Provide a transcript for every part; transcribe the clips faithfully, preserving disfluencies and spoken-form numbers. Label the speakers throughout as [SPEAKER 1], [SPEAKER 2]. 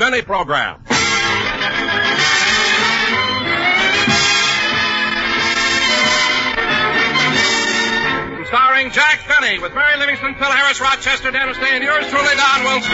[SPEAKER 1] Benny Program. Starring Jack Benny with Mary Livingston, Phil Harris, Rochester, Dennis Day, and yours truly, Don Wilson.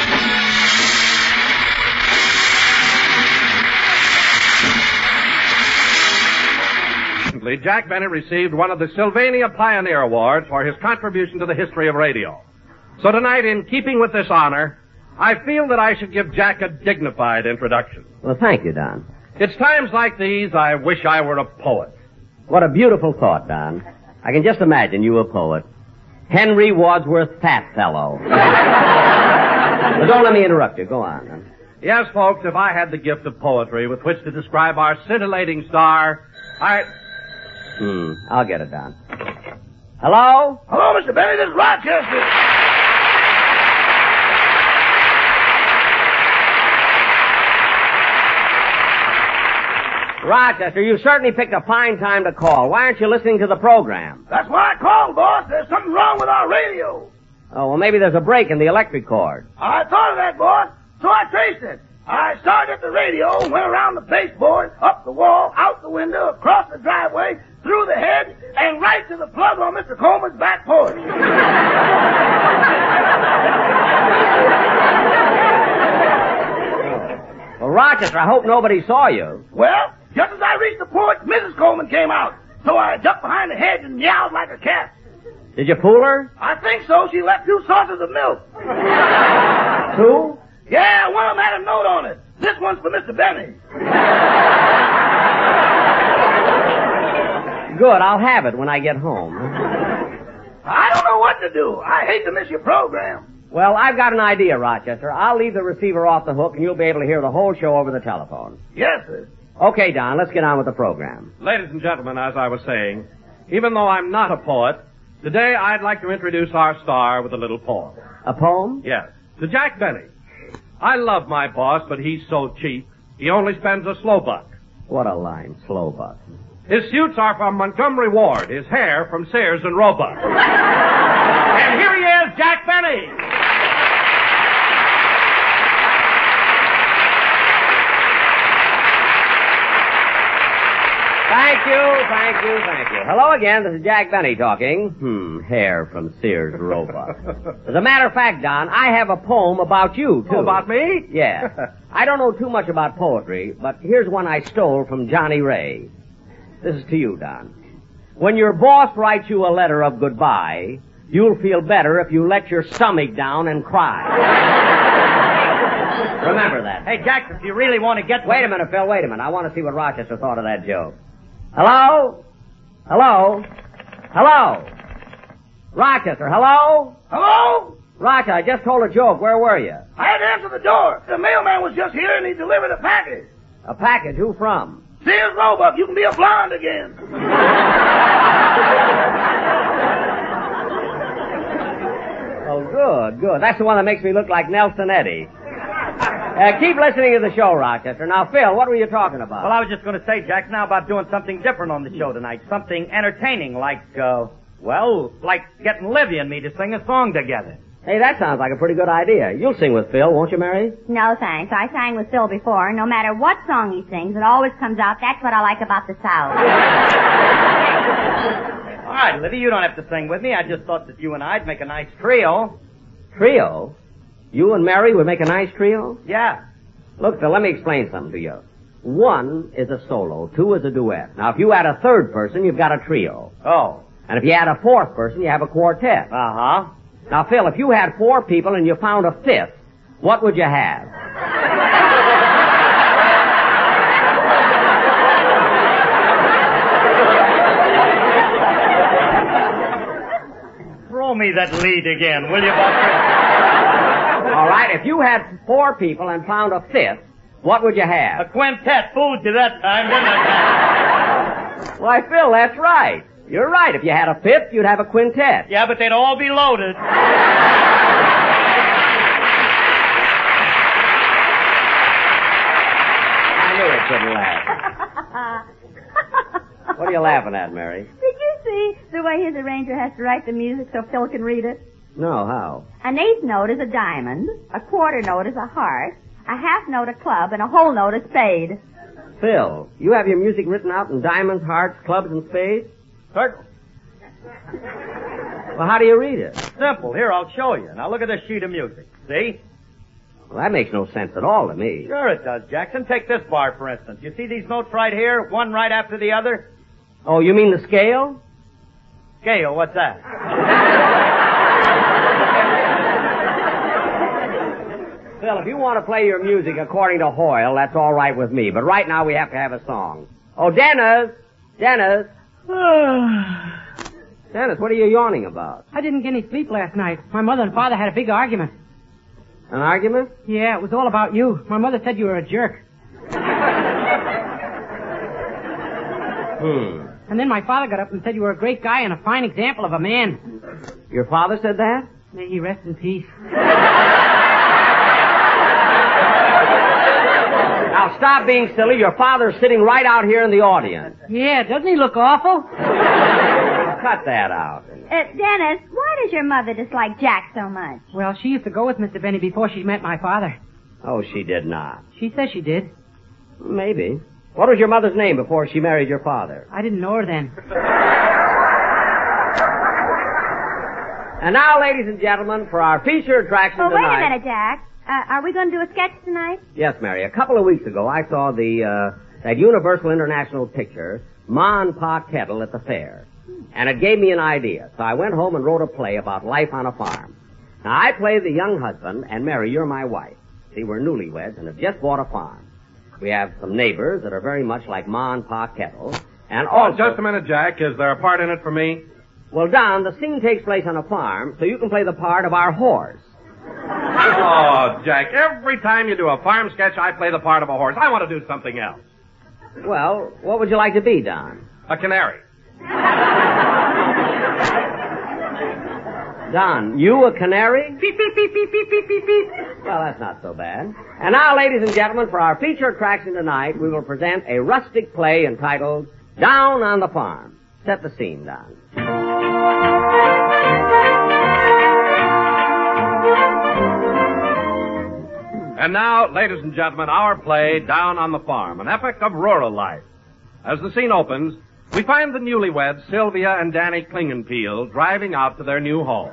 [SPEAKER 1] Recently, Jack Benny received one of the Sylvania Pioneer Awards for his contribution to the history of radio. So tonight, in keeping with this honor, I feel that I should give Jack a dignified introduction.
[SPEAKER 2] Well, thank you, Don.
[SPEAKER 1] It's times like these I wish I were a poet.
[SPEAKER 2] What a beautiful thought, Don. I can just imagine you a poet. Henry Wadsworth Fatfellow. But don't let me interrupt you. Go on. Then.
[SPEAKER 1] Yes, folks, if I had the gift of poetry with which to describe our scintillating star, I...
[SPEAKER 2] Hmm, I'll get it, Don. Hello?
[SPEAKER 3] Hello, Mister Benny. This is Rochester.
[SPEAKER 2] Rochester, you certainly picked a fine time to call. Why aren't you listening to the program?
[SPEAKER 3] That's why I called, boss. There's something wrong with our radio.
[SPEAKER 2] Oh, well, maybe there's a break in the electric cord.
[SPEAKER 3] I thought of that, boss, so I traced it. I started at the radio and went around the baseboard, up the wall, out the window, across the driveway, through the hedge, and right to the plug on Mister Coleman's back porch.
[SPEAKER 2] Well, Rochester, I hope nobody saw you.
[SPEAKER 3] Well, just as I reached the porch, Missus Coleman came out. So I ducked behind the hedge and yowled like a cat.
[SPEAKER 2] Did you fool her?
[SPEAKER 3] I think so. She left two saucers of milk.
[SPEAKER 2] Two?
[SPEAKER 3] Yeah, one of them had a note on it. This one's for Mister Benny.
[SPEAKER 2] Good, I'll have it when I get home.
[SPEAKER 3] I don't know what to do. I hate to miss your program.
[SPEAKER 2] Well, I've got an idea, Rochester. I'll leave the receiver off the hook and you'll be able to hear the whole show over the telephone.
[SPEAKER 3] Yes, sir.
[SPEAKER 2] Okay, Don, let's get on with the program.
[SPEAKER 1] Ladies and gentlemen, as I was saying, even though I'm not a poet, today I'd like to introduce our star with a little poem.
[SPEAKER 2] A poem?
[SPEAKER 1] Yes. To Jack Benny. I love my boss, but he's so cheap. He only spends a slow buck.
[SPEAKER 2] What a line, slow buck.
[SPEAKER 1] His suits are from Montgomery Ward. His hair from Sears and Roebuck. And here he is, Jack Benny.
[SPEAKER 2] Thank you, thank you, thank you. Hello again, this is Jack Benny talking. Hmm, hair from Sears Roebuck. As a matter of fact, Don, I have a poem about you, too.
[SPEAKER 1] Oh, about me?
[SPEAKER 2] Yeah. I don't know too much about poetry, but here's one I stole from Johnny Ray. This is to you, Don. When your boss writes you a letter of goodbye, you'll feel better if you let your stomach down and cry. Remember that.
[SPEAKER 4] Hey, Jack, if you really want to get...
[SPEAKER 2] Wait a minute, Phil, wait a minute. I want to see what Rochester thought of that joke. Hello? Hello? Hello? Rochester, hello?
[SPEAKER 3] Hello?
[SPEAKER 2] Rochester, I just told a joke. Where were you?
[SPEAKER 3] I had to answer the door. The mailman was just here and he delivered a package.
[SPEAKER 2] A package? Who from?
[SPEAKER 3] Sears Roebuck, you can be a blonde again.
[SPEAKER 2] Oh, good, good. That's the one that makes me look like Nelson Eddy. Uh, keep listening to the show, Rochester. Now, Phil, what were you talking about?
[SPEAKER 4] Well, I was just going to say, Jack, now about doing something different on the show tonight. Something entertaining, like, uh, well, like getting Livy and me to sing a song together.
[SPEAKER 2] Hey, that sounds like a pretty good idea. You'll sing with Phil, won't you, Mary?
[SPEAKER 5] No, thanks. I sang with Phil before, and no matter what song he sings, it always comes out. That's what I like about the South.
[SPEAKER 4] All right, Livy, you don't have to sing with me. I just thought that you and I'd make a nice trio.
[SPEAKER 2] Trio? You and Mary would make a nice trio?
[SPEAKER 4] Yeah.
[SPEAKER 2] Look, Phil, let me explain something to you. One is a solo, two is a duet. Now, if you add a third person, you've got a trio.
[SPEAKER 4] Oh.
[SPEAKER 2] And if you add a fourth person, you have a quartet.
[SPEAKER 4] Uh-huh.
[SPEAKER 2] Now, Phil, if you had four people and you found a fifth, what would you have?
[SPEAKER 4] Throw me that lead again, will you, Buster?
[SPEAKER 2] All right, if you had four people and found a fifth, what would you have?
[SPEAKER 4] A quintet. Fooled you that time, didn't I?
[SPEAKER 2] Why, Phil, that's right. You're right. If you had a fifth, you'd have a quintet.
[SPEAKER 4] Yeah, but they'd all be loaded.
[SPEAKER 2] I knew it couldn't laugh. What are you laughing at, Mary?
[SPEAKER 5] Did you see the way his arranger has to write the music so Phil can read it?
[SPEAKER 2] No, how?
[SPEAKER 5] An eighth note is a diamond, a quarter note is a heart, a half note a club, and a whole note a spade.
[SPEAKER 2] Phil, you have your music written out in diamonds, hearts, clubs, and spades?
[SPEAKER 4] Circle.
[SPEAKER 2] Well, how do you read it?
[SPEAKER 4] Simple. Here, I'll show you. Now look at this sheet of music. See?
[SPEAKER 2] Well, that makes no sense at all to me.
[SPEAKER 4] Sure it does, Jackson. Take this bar, for instance. You see these notes right here, one right after the other?
[SPEAKER 2] Oh, you mean the scale?
[SPEAKER 4] Scale, what's that?
[SPEAKER 2] Phil, if you want to play your music according to Hoyle, that's all right with me. But right now we have to have a song. Oh, Dennis! Dennis! Dennis, what are you yawning about?
[SPEAKER 6] I didn't get any sleep last night. My mother and father had a big argument.
[SPEAKER 2] An argument?
[SPEAKER 6] Yeah, it was all about you. My mother said you were a jerk.
[SPEAKER 2] Hmm.
[SPEAKER 6] And then my father got up and said you were a great guy and a fine example of a man.
[SPEAKER 2] Your father said that?
[SPEAKER 6] May he rest in peace.
[SPEAKER 2] Now stop being silly. Your father's sitting right out here in the audience.
[SPEAKER 6] Yeah, doesn't he look awful?
[SPEAKER 2] Cut that out.
[SPEAKER 5] Uh, Dennis, why does your mother dislike Jack so much?
[SPEAKER 6] Well, she used to go with Mister Benny before she met my father.
[SPEAKER 2] Oh, she did not.
[SPEAKER 6] She says she did.
[SPEAKER 2] Maybe. What was your mother's name before she married your father?
[SPEAKER 6] I didn't know her then.
[SPEAKER 2] And now, ladies and gentlemen, for our feature attraction
[SPEAKER 5] Oh, wait
[SPEAKER 2] tonight.
[SPEAKER 5] a minute, Jack. Uh, are we going to do a sketch tonight?
[SPEAKER 2] Yes, Mary. A couple of weeks ago, I saw the uh, that Universal International picture, Ma and Pa Kettle at the fair. And it gave me an idea. So I went home and wrote a play about life on a farm. Now, I play the young husband, and Mary, you're my wife. See, we're newlyweds and have just bought a farm. We have some neighbors that are very much like Ma and Pa Kettle. And also...
[SPEAKER 1] Oh, just a minute, Jack. Is there a part in it for me?
[SPEAKER 2] Well, Don, the scene takes place on a farm, so you can play the part of our horse.
[SPEAKER 1] Oh, Jack, every time you do a farm sketch, I play the part of a horse. I want to do something else.
[SPEAKER 2] Well, what would you like to be, Don?
[SPEAKER 1] A canary.
[SPEAKER 2] Don, you a canary?
[SPEAKER 6] Beep, beep, beep, beep, beep, beep, beep, beep.
[SPEAKER 2] Well, that's not so bad. And now, ladies and gentlemen, for our feature attraction tonight, we will present a rustic play entitled Down on the Farm. Set the scene, Don.
[SPEAKER 1] And now, ladies and gentlemen, our play, Down on the Farm, an epic of rural life. As the scene opens, we find the newlyweds, Sylvia and Danny Klingenpeel, driving out to their new home.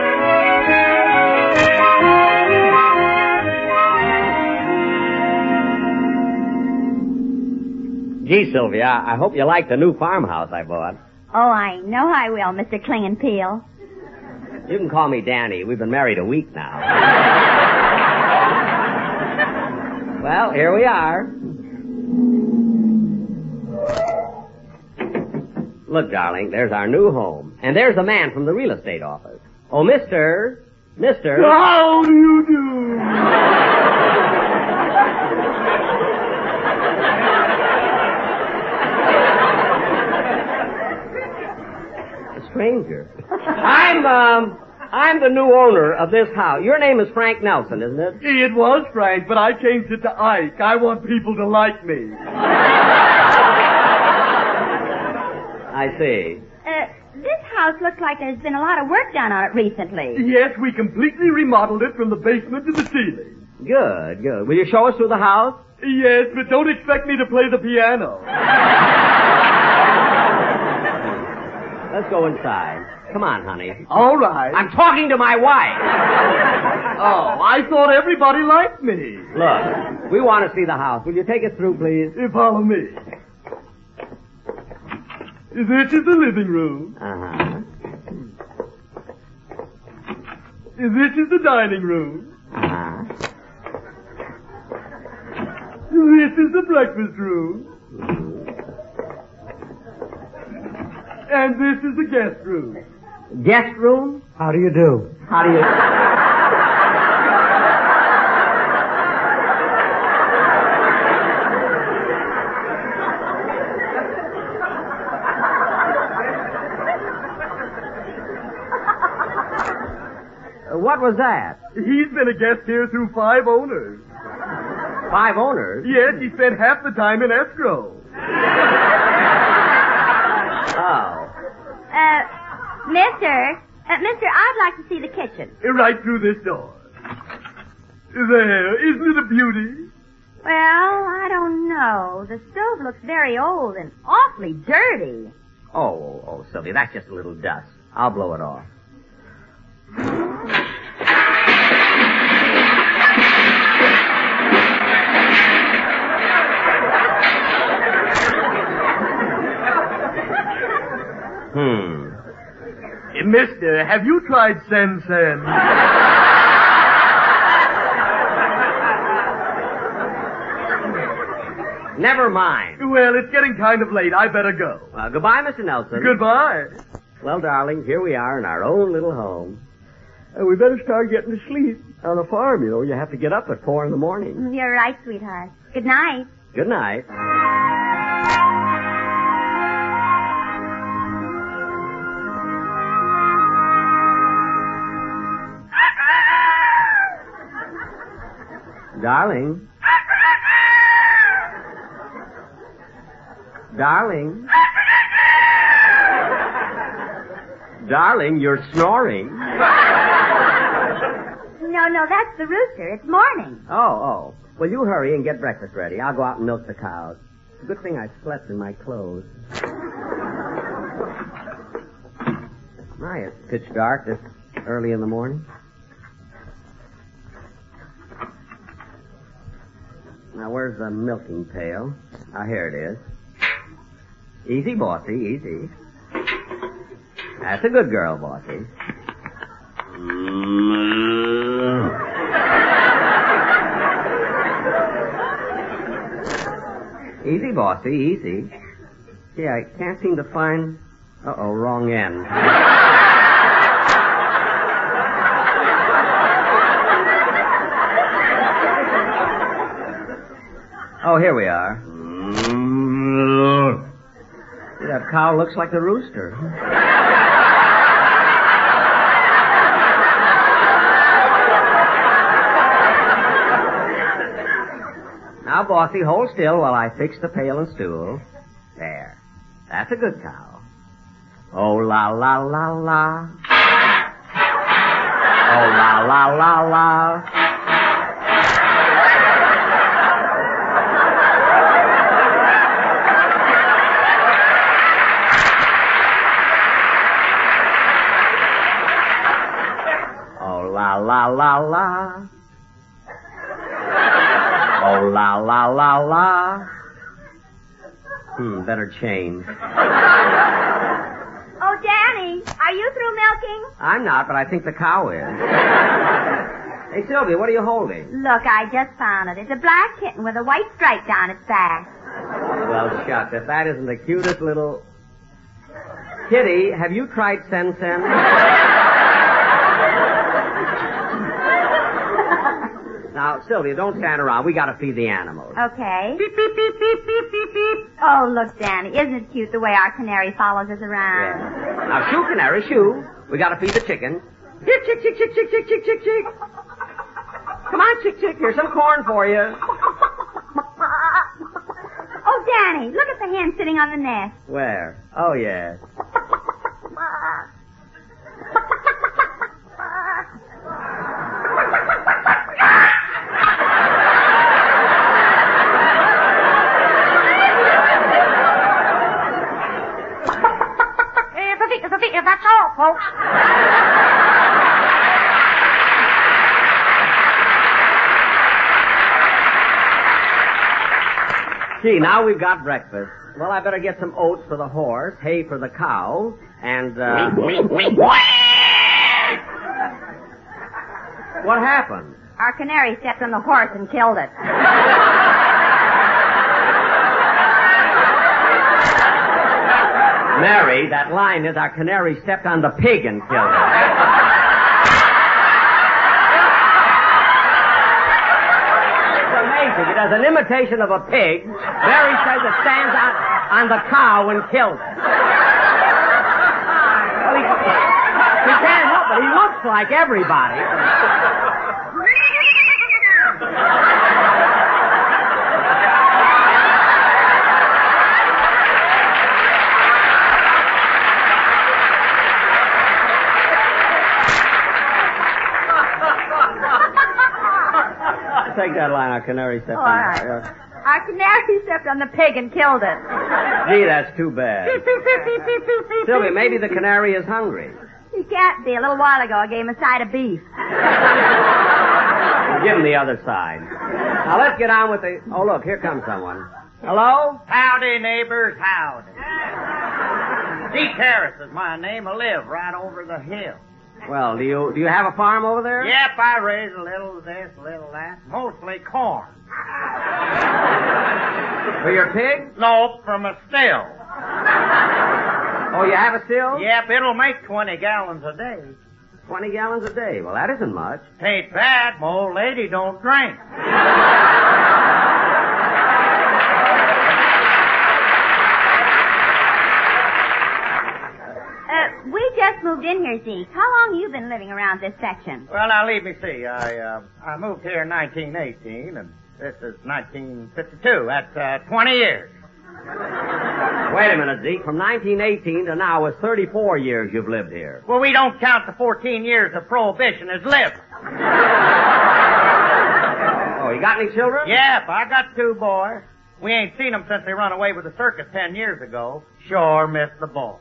[SPEAKER 2] Gee, Sylvia, I hope you like the new farmhouse I bought.
[SPEAKER 5] Oh, I know I will, Mister Klingenpeel.
[SPEAKER 2] You can call me Danny. We've been married a week now. Well, here we are. Look, darling, there's our new home. And there's the man from the real estate office. Oh, mister, mister.
[SPEAKER 3] How do you do?
[SPEAKER 2] A stranger. I'm, um, I'm the new owner of this house. Your name is Frank Nelson, isn't it?
[SPEAKER 3] It was Frank, but I changed it to Ike. I want people to like me.
[SPEAKER 2] I see.
[SPEAKER 5] Uh, this house looks like there's been a lot of work done on it recently.
[SPEAKER 3] Yes, we completely remodeled it from the basement to the ceiling.
[SPEAKER 2] Good, good. Will you show us through the house?
[SPEAKER 3] Yes, but don't expect me to play the piano.
[SPEAKER 2] Let's go inside. Come on, honey.
[SPEAKER 3] All right.
[SPEAKER 2] I'm talking to my wife.
[SPEAKER 3] Oh, I thought everybody liked me.
[SPEAKER 2] Look, we want to see the house. Will you take us through, please?
[SPEAKER 3] You follow me. This is the living room.
[SPEAKER 2] Uh-huh.
[SPEAKER 3] This is the dining room.
[SPEAKER 2] Uh-huh.
[SPEAKER 3] This is the breakfast room. And this is the guest room.
[SPEAKER 2] Guest room?
[SPEAKER 6] How do you do?
[SPEAKER 2] How do you... What was that?
[SPEAKER 3] He's been a guest here through five owners.
[SPEAKER 2] Five owners?
[SPEAKER 3] Yes, he spent half the time in escrow.
[SPEAKER 2] Oh.
[SPEAKER 5] Uh, mister, uh, mister, I'd like to see the kitchen.
[SPEAKER 3] Right through this door.
[SPEAKER 7] There, isn't it a beauty?
[SPEAKER 5] Well, I don't know. The stove looks very old and awfully dirty.
[SPEAKER 2] Oh, oh, oh, Sylvia, that's just a little dust. I'll blow it off. Hmm.
[SPEAKER 7] Hey, mister, have you tried Sen Sen?
[SPEAKER 2] Never mind.
[SPEAKER 7] Well, it's getting kind of late. I better go.
[SPEAKER 2] Uh, goodbye, Mister Nelson.
[SPEAKER 7] Goodbye.
[SPEAKER 2] Well, darling, here we are in our own little home.
[SPEAKER 7] Uh, we better start getting to sleep. On a farm, you know, you have to get up at four in the morning.
[SPEAKER 5] You're right, sweetheart. Good night.
[SPEAKER 2] Good night. Darling. Darling. Darling, you're snoring.
[SPEAKER 5] No, no, that's the rooster. It's morning.
[SPEAKER 2] Oh, oh. Well, you hurry and get breakfast ready. I'll go out and milk the cows. It's a good thing I slept in my clothes. My, it's pitch dark this early in the morning. Now, where's the milking pail? Ah, here it is. Easy, bossy, easy. That's a good girl, bossy. Easy, bossy, easy. Yeah, I can't seem to find... Uh-oh, wrong end. Oh, here we are. See, that cow looks like the rooster. Now, bossy, hold still while I fix the pail and stool. There. That's a good cow. Oh, la, la, la, la. Oh, la, la, la, la. La la la la. Oh la la la la. Hmm, better change.
[SPEAKER 5] Oh, Danny, are you through milking?
[SPEAKER 2] I'm not, but I think the cow is. Hey, Sylvia, what are you holding?
[SPEAKER 5] Look, I just found it. It's a black kitten with a white stripe down its back.
[SPEAKER 2] Well, shucks, if that isn't the cutest little... Kitty, have you tried Sen Sen? Now, Sylvia, don't stand around. We gotta feed the animals.
[SPEAKER 5] Okay. Beep, beep, beep, beep, beep, beep, beep. Oh, look, Danny, isn't it cute the way our canary follows us around?
[SPEAKER 2] Yeah. Now, shoo, canary, shoo. We gotta feed the chickens. Here, chick, chick, chick, chick, chick, chick, chick, chick. Come on, chick, chick. Here's some corn for you.
[SPEAKER 5] Oh, Danny, look at the hen sitting on the nest.
[SPEAKER 2] Where? Oh, yes.
[SPEAKER 5] That's all, folks.
[SPEAKER 2] Gee, now we've got breakfast. Well, I better get some oats for the horse, hay for the cow, and, uh... What happened?
[SPEAKER 5] Our canary stepped on the horse and killed it.
[SPEAKER 2] Mary, that line is our canary stepped on the pig and killed it. It's amazing. It has an imitation of a pig. Mary says it stands on, on the cow and kills it. Well, he, he can't help it. He looks like everybody. let's take that line. Our canary stepped
[SPEAKER 5] Oh,
[SPEAKER 2] on
[SPEAKER 5] all right.
[SPEAKER 2] uh,
[SPEAKER 5] Our canary stepped on the pig and killed it.
[SPEAKER 2] Gee, that's too bad. Sylvia, maybe the canary is hungry.
[SPEAKER 5] He can't be. A little while ago, I gave him a side of beef.
[SPEAKER 2] Give him the other side. Now, let's get on with the... Oh, look, here comes someone. Hello?
[SPEAKER 4] Howdy, neighbors, howdy. Zeke Harris is my name. I live right over the hill.
[SPEAKER 2] Well, do you do you have a farm over there?
[SPEAKER 4] Yep, I raise a little this, a little that. Mostly corn.
[SPEAKER 2] For your pig?
[SPEAKER 4] Nope, from a still.
[SPEAKER 2] Oh, you have a still?
[SPEAKER 4] Yep, it'll make twenty gallons a day.
[SPEAKER 2] Twenty gallons a day. Well, that isn't much.
[SPEAKER 4] Ain't bad. My old lady don't drink.
[SPEAKER 5] Uh, we just moved in here, Zeke. How long have you been living around this section?
[SPEAKER 4] Well, now, leave me see. I, uh, I moved here in nineteen eighteen, and this is nineteen fifty-two. That's, uh, twenty years.
[SPEAKER 2] Wait a minute, Zeke. From nineteen eighteen to now is thirty-four years you've lived here.
[SPEAKER 4] Well, we don't count the fourteen years of prohibition as living.
[SPEAKER 2] Oh, you got any children?
[SPEAKER 4] Yep, I got two boys. We ain't seen them since they run away with the circus ten years ago. Sure missed the ball.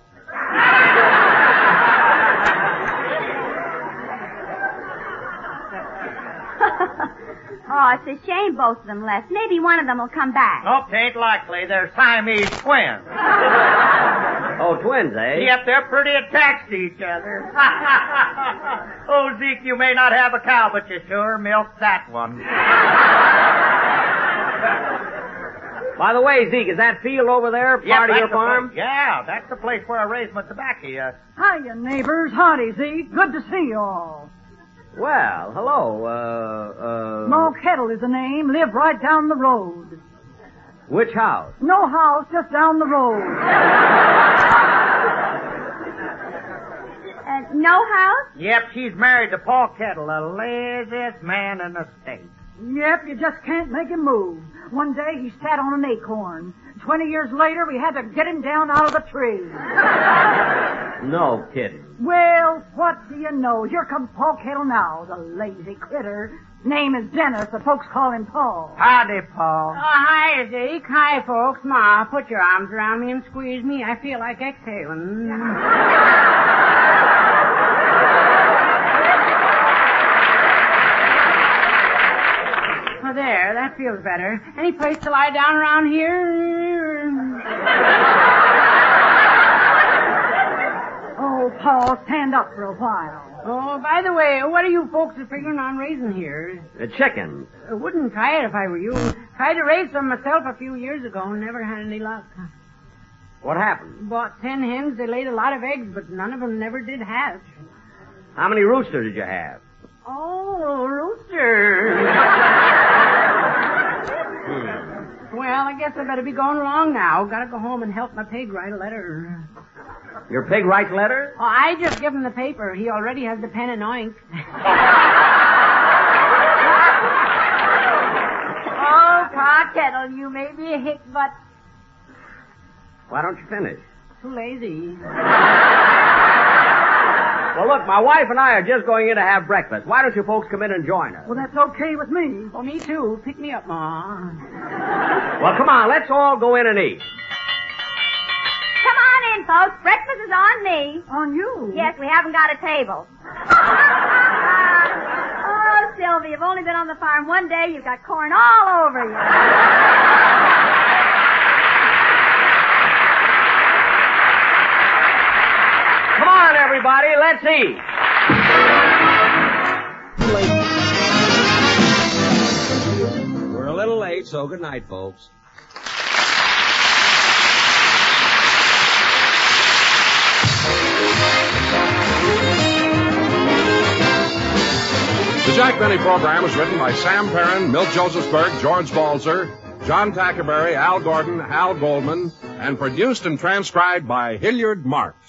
[SPEAKER 5] Oh, it's a shame both of them left. Maybe one of them will come back.
[SPEAKER 4] Nope, ain't likely. They're Siamese twins.
[SPEAKER 2] Oh, twins, eh?
[SPEAKER 4] Yep, they're pretty attached to each other. Oh, Zeke, you may not have a cow, but you sure milked that one.
[SPEAKER 2] By the way, Zeke, is that field over there part
[SPEAKER 4] Yep,
[SPEAKER 2] of
[SPEAKER 4] that's
[SPEAKER 2] your
[SPEAKER 4] the
[SPEAKER 2] farm?
[SPEAKER 4] place. Yeah, that's the place where I raise my tobacco. Uh,
[SPEAKER 8] Hiya, neighbors. Howdy, Zeke. Good to see you all.
[SPEAKER 2] Well, hello, uh, uh...
[SPEAKER 8] Mo Kettle is the name. Live right down the road.
[SPEAKER 2] Which house?
[SPEAKER 8] No house, just down the road.
[SPEAKER 5] Uh, no house?
[SPEAKER 4] yep, she's married to Paul Kettle, the laziest man in the state.
[SPEAKER 8] Yep, you just can't make him move. One day he sat on an acorn. Twenty years later, we had to get him down out of the tree.
[SPEAKER 2] No kidding.
[SPEAKER 8] Well, what do you know? Here comes Paul Kettle now, the lazy critter. Name is Dennis, the folks call him Paul.
[SPEAKER 4] Howdy, Paul.
[SPEAKER 6] Oh, hi, Zeke. Hi, folks. Ma, put your arms around me and squeeze me. I feel like exhaling. Oh, there. That feels better. Any place to lie down around here?
[SPEAKER 8] Oh, Paul, stand up for a while.
[SPEAKER 6] Oh, by the way, what are you folks figuring on raising here?
[SPEAKER 2] The chickens.
[SPEAKER 6] I wouldn't try it if I were you. Tried to raise some myself a few years ago and never had any luck.
[SPEAKER 2] What happened?
[SPEAKER 6] Bought ten hens. They laid a lot of eggs, but none of them never did hatch.
[SPEAKER 2] How many roosters did you have?
[SPEAKER 6] Oh, rooster. Well, I guess I better be going along now. Gotta go home and help my pig write a letter.
[SPEAKER 2] Your pig writes letters?
[SPEAKER 6] Oh, I just give him the paper. He already has the pen and ink.
[SPEAKER 5] Oh, Pa Kettle, you may be a hick, but...
[SPEAKER 2] Why don't you finish?
[SPEAKER 6] Too lazy.
[SPEAKER 2] Well, look, my wife and I are just going in to have breakfast. Why don't you folks come in and join us?
[SPEAKER 8] Well, that's okay with me.
[SPEAKER 6] Oh, me too. Pick me up, Ma.
[SPEAKER 2] Well, come on, let's all go in and eat.
[SPEAKER 5] Come on in, folks. Breakfast is on me.
[SPEAKER 8] On you?
[SPEAKER 5] Yes, we haven't got a table. Oh, Sylvia, you've only been on the farm one day. You've got corn all over you.
[SPEAKER 2] Come on, everybody, let's eat. We're a little late, so good night, folks.
[SPEAKER 1] The Jack Benny program is written by Sam Perrin, Milt Josephsberg, George Balzer, John Tackerberry, Al Gordon, Al Goldman, and produced and transcribed by Hilliard Marks.